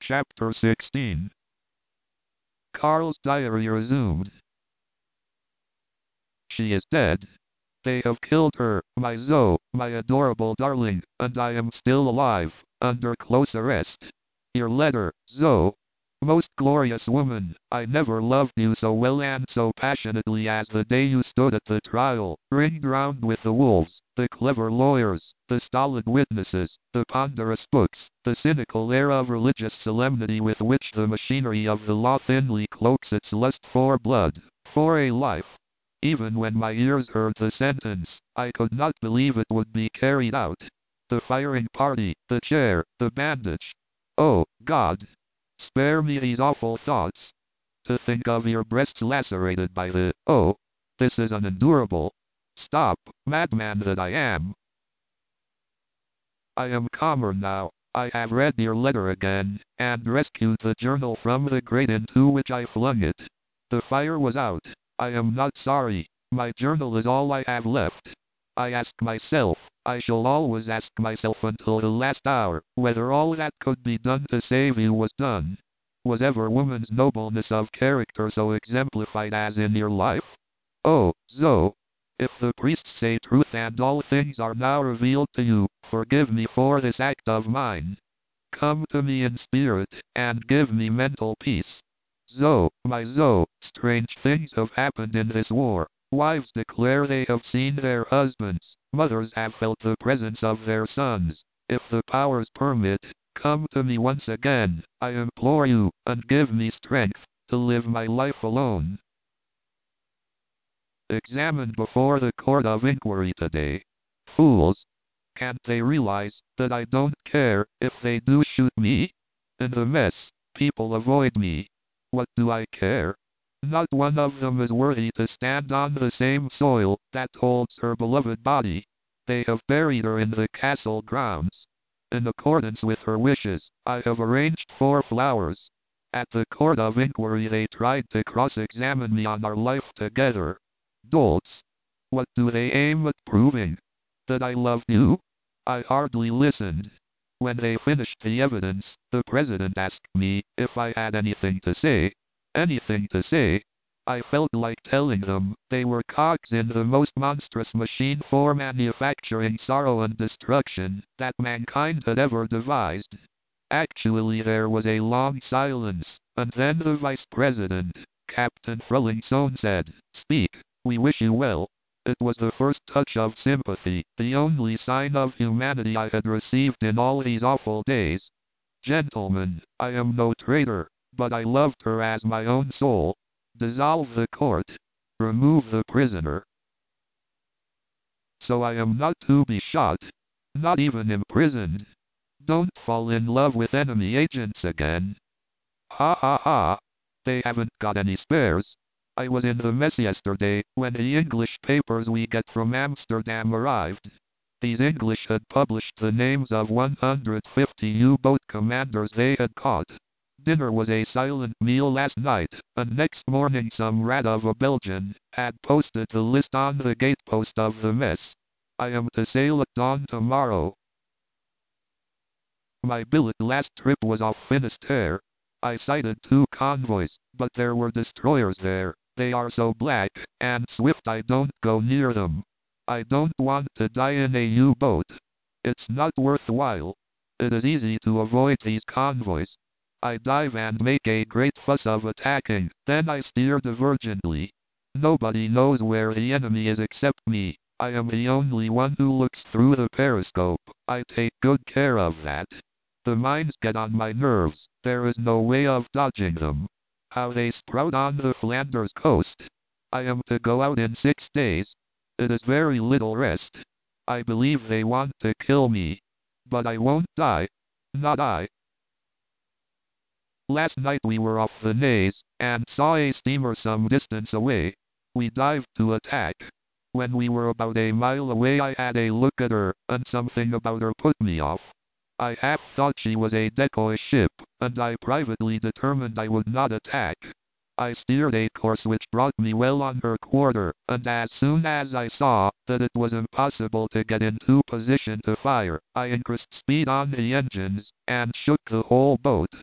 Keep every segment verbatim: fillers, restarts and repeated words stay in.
Chapter sixteen. Carl's diary resumed. She is dead. They have killed her, my Zoe, my adorable darling, and I am still alive, under close arrest. Your letter, Zoe. Most glorious woman, I never loved you so well and so passionately as the day you stood at the trial, ringed round with the wolves, the clever lawyers, the stolid witnesses, the ponderous books, the cynical air of religious solemnity with which the machinery of the law thinly cloaks its lust for blood, for a life. Even when my ears heard the sentence, I could not believe it would be carried out. The firing party, the chair, the bandage. Oh, God! Spare me these awful thoughts. To think of your breasts lacerated by the, oh, this is unendurable. Stop, madman that I am. I am calmer now. I have read your letter again, and rescued the journal from the grate into which I flung it. The fire was out. I am not sorry. My journal is all I have left. I ask myself, I shall always ask myself until the last hour, whether all that could be done to save you was done. Was ever woman's nobleness of character so exemplified as in your life? Oh, Zoe, if the priests say truth and all things are now revealed to you, forgive me for this act of mine. Come to me in spirit, and give me mental peace. Zoe, my Zoe, strange things have happened in this war. Wives declare they have seen their husbands. Mothers have felt the presence of their sons. If the powers permit, come to me once again, I implore you, and give me strength to live my life alone. Examined before the court of inquiry today. Fools! Can't they realize that I don't care if they do shoot me? In the mess, people avoid me. What do I care? Not one of them is worthy to stand on the same soil that holds her beloved body. They have buried her in the castle grounds. In accordance with her wishes, I have arranged for flowers. At the court of inquiry they tried to cross-examine me on our life together. Dolts! What do they aim at proving? That I loved you? I hardly listened. When they finished the evidence, the president asked me if I had anything to say. Anything to say? I felt like telling them they were cogs in the most monstrous machine for manufacturing sorrow and destruction that mankind had ever devised. Actually, there was a long silence, and then the vice president, Captain Frelingsohn, said, "Speak, we wish you well." It was the first touch of sympathy, the only sign of humanity I had received in all these awful days. Gentlemen, I am no traitor, but I loved her as my own soul. Dissolve the court. Remove the prisoner. So I am not to be shot. Not even imprisoned. Don't fall in love with enemy agents again. Ha ha ha. They haven't got any spares. I was in the mess yesterday when the English papers we get from Amsterdam arrived. These English had published the names of one hundred fifty U-boat commanders they had caught. Dinner was a silent meal last night, and next morning some rat of a Belgian had posted the list on the gatepost of the mess. I am to sail at dawn tomorrow. My billet last trip was off Finisterre. I sighted two convoys, but there were destroyers there. They are so black and swift I don't go near them. I don't want to die in a U-boat. It's not worthwhile. It is easy to avoid these convoys. I dive and make a great fuss of attacking, then I steer divergently. Nobody knows where the enemy is except me. I am the only one who looks through the periscope. I take good care of that. The mines get on my nerves. There is no way of dodging them. How they sprout on the Flanders coast. I am to go out in six days. It is very little rest. I believe they want to kill me. But I won't die. Not I. Last night we were off the Naze, and saw a steamer some distance away. We dived to attack. When we were about a mile away I had a look at her, and something about her put me off. I half thought she was a decoy ship, and I privately determined I would not attack. I steered a course which brought me well on her quarter, and as soon as I saw that it was impossible to get into position to fire, I increased speed on the engines, and shook the whole boat.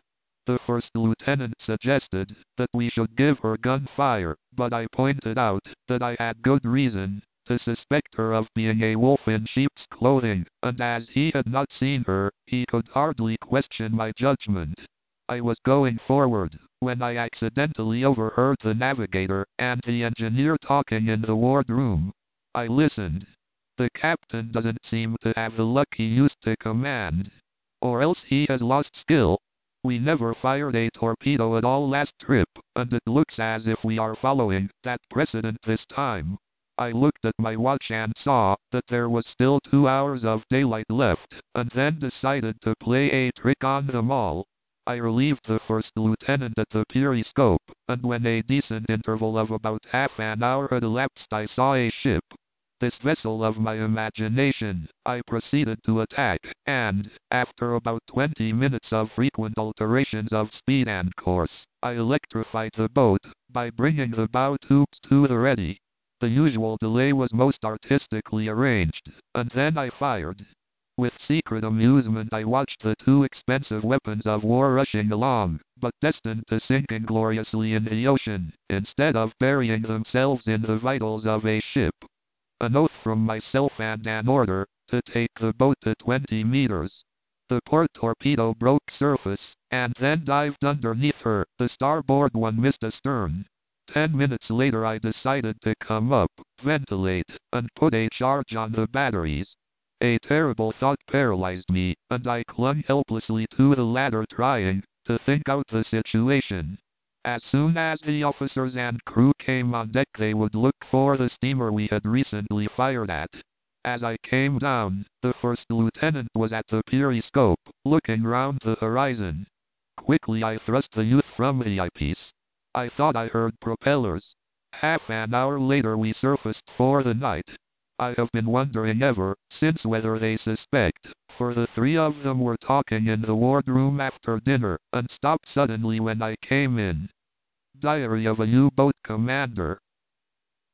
The first lieutenant suggested that we should give her gunfire, but I pointed out that I had good reason to suspect her of being a wolf in sheep's clothing, and as he had not seen her, he could hardly question my judgment. I was going forward, when I accidentally overheard the navigator and the engineer talking in the wardroom. I listened. The captain doesn't seem to have the luck he used to command. Or else he has lost skill. We never fired a torpedo at all last trip, and it looks as if we are following that precedent this time. I looked at my watch and saw that there was still two hours of daylight left, and then decided to play a trick on them all. I relieved the first lieutenant at the periscope, and when a decent interval of about half an hour had elapsed I saw a ship. This vessel of my imagination, I proceeded to attack, and, after about twenty minutes of frequent alterations of speed and course, I electrified the boat, by bringing the bow tubes to the ready. The usual delay was most artistically arranged, and then I fired. With secret amusement I watched the two expensive weapons of war rushing along, but destined to sink ingloriously in the ocean, instead of burying themselves in the vitals of a ship. An oath from myself and an order to take the boat to twenty meters. The port torpedo broke surface, and then dived underneath her. The starboard one missed astern. Ten minutes later I decided to come up, ventilate, and put a charge on the batteries. A terrible thought paralyzed me, and I clung helplessly to the ladder trying to think out the situation. As soon as the officers and crew came on deck they would look for the steamer we had recently fired at. As I came down, the first lieutenant was at the periscope, looking round the horizon. Quickly I thrust the youth from the eyepiece. I thought I heard propellers. Half an hour later we surfaced for the night. I have been wondering ever since whether they suspect, for the three of them were talking in the wardroom after dinner, and stopped suddenly when I came in. Diary of a U-Boat Commander.